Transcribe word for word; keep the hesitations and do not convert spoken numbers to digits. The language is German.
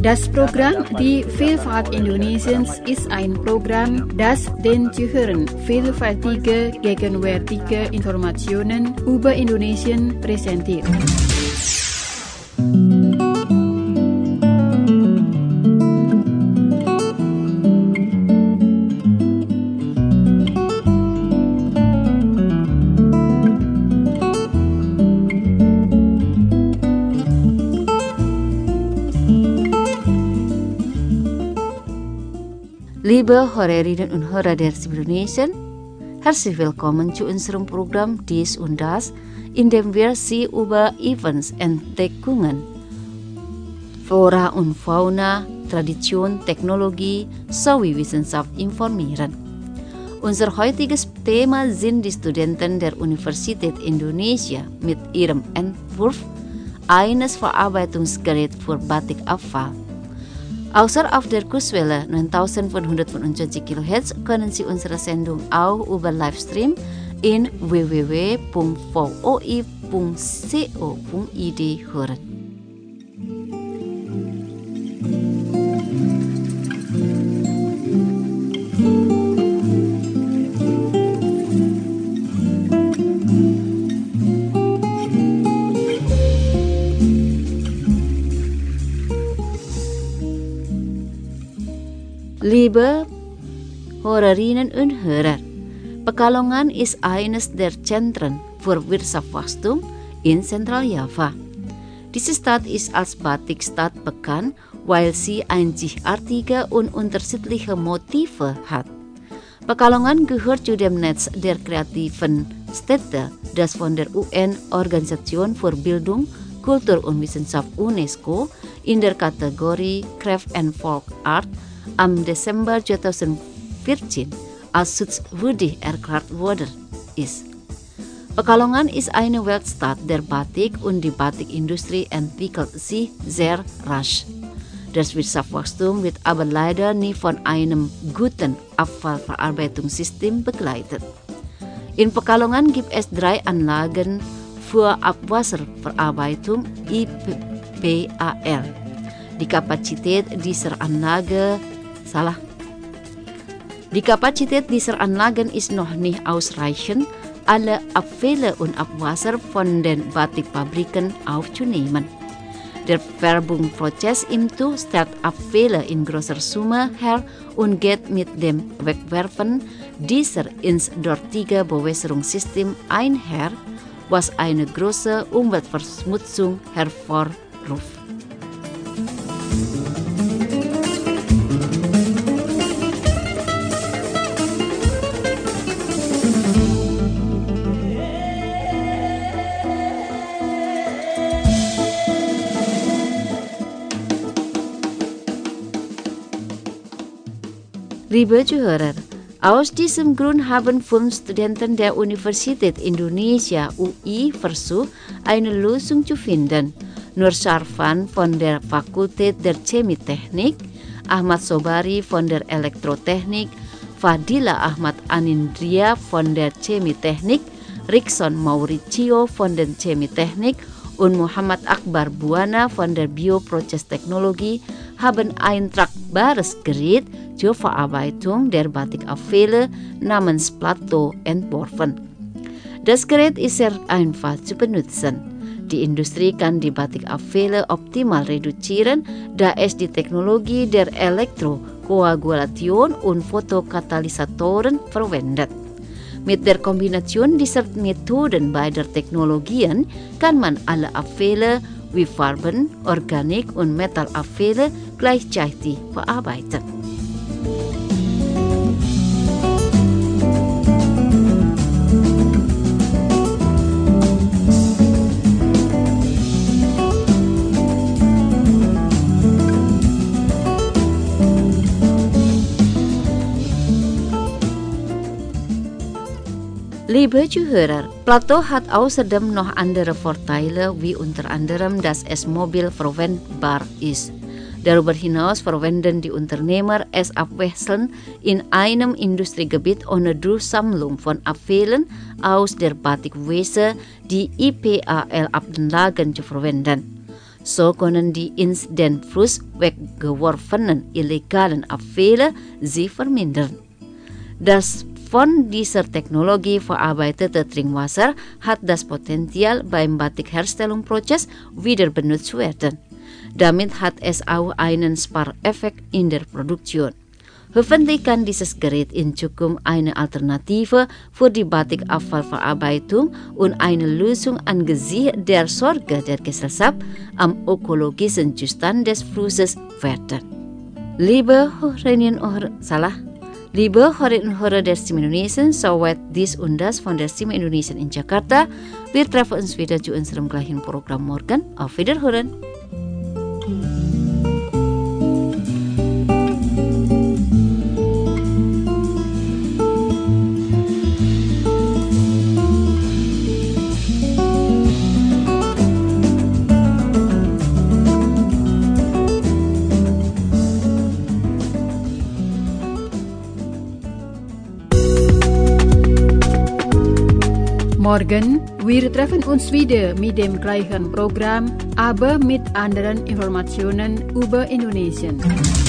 Das Programm Die Vielfalt Indonesiens ist ein Programm, das den Zuhörern vielfältige, gegenwärtige Informationen über Indonesien präsentiert. Liebe Hörerinnen und Hörer der Indonesien, herzlich willkommen zu unserem Programm Dies und Das, in dem wir Sie über Events, Entdeckungen, Flora und Fauna, Tradition, Technologie sowie Wissenschaft informieren. Unser heutiges Thema sind die Studenten der Universität Indonesia mit ihrem Entwurf eines Verarbeitungsgeräts für Batikabfall. Außer auf der Kurswelle neuntausendvierhundertfünfundzwanzig Kilohertz können Sie unsere Sendung auch über Livestream in w w w punkt v o i punkt co punkt i d hören. Liebe Hörerinnen und Hörer, Pekalongan ist eines der Zentren für Wirtschaftswachstum in Zentraljava. Diese Stadt ist als Batikstadt bekannt, weil sie einzigartige und unterschiedliche Motive hat. Pekalongan gehört zu dem Netz der kreativen Städte, das von der U N-Organisation für Bildung, Kultur und Wissenschaft UNESCO in der Kategorie Craft and Folk Art am Desember zweitausendvierzehn als schutzwürdig erklärt worden ist. Pekalongan ist eine Weltstadt der Batik und die Batikindustrie entwickelt sich sehr rasch. Das Wirtschaftswachstum wird aber leider nie von einem guten Abfallverarbeitungssystem begleitet. In Pekalongan gibt es drei Anlagen für Abwasserverarbeitung I P A L. Die Kapazität dieser Anlage salah. Die Kapazität dieser Anlagen ist noch nicht ausreichend, alle Abfälle und Abwasser von den Batikfabriken aufzunehmen. Der Färbungsprozess im Tuch stellt Abfälle in großer Summe her und geht mit dem Wegwerfen dieser ins dortige Bewässerungssystem einher, was eine große Umweltverschmutzung hervorruft. Liebe Zuhörer, aus diesem Grund haben fünf Studenten der Universität Indonesia U I versucht, eine Lösung zu finden. Nur Sharfan von der Fakultät der Chemietechnik, Ahmad Sobari von der Elektrotechnik, Fadila Ahmad Anindria von der Chemietechnik, Rickson Mauricio von der Chemietechnik und Muhammad Akbar Buana von der Bioprozesstechnologie haben ein tragbares Gerät zur Verarbeitung der Batikabfälle namens Plato entworfen. Das Gerät ist sehr einfach zu benutzen. Die Industrie kann die Batikabfälle optimal reduzieren, da es die Technologie der Elektrokoagulation und Photokatalysatoren verwendet. Mit der Kombination dieser Methoden beider Technologien kann man alle Abfälle wie Farben, Organik- und Metallabfälle gleichzeitig verarbeiten. Liebe Zuhörer, Plato hat außerdem noch andere Vorteile, wie unter anderem, dass es mobil verwendbar ist. Darüber hinaus verwenden die Unternehmer es abwechselnd in einem Industriegebiet ohne Durchsammlung von Abfällen aus der Batikwäsche die I P A L-Anlagen zu verwenden. So können die incidentfluss weggeworfenen illegalen Abfälle sie vermindern. Das von dieser Technologie verarbeitete Trinkwasser hat das Potenzial beim Batikherstellungsprozess wieder benutzt werden. Damit hat es auch einen Spareffekt in der Produktion. Hoffentlich kann dieses Gerät in Zukunft eine Alternative für die Batikabfallverarbeitung und eine Lösung angesichts der Sorge der Gesellschaft am ökologischen Zustand des Flusses werden. Liebe Hörerinnen und salah, liebe Hörerinnen und Hörer der Stimme Indonesien, soweit dies und das von der Stimme Indonesien in Jakarta. Wir treffen uns wieder zu unserem gleichen Programm morgen. Auf Wiederhören. Morgen, wir treffen uns wieder mit dem gleichen Programm, aber mit anderen Informationen über Indonesien.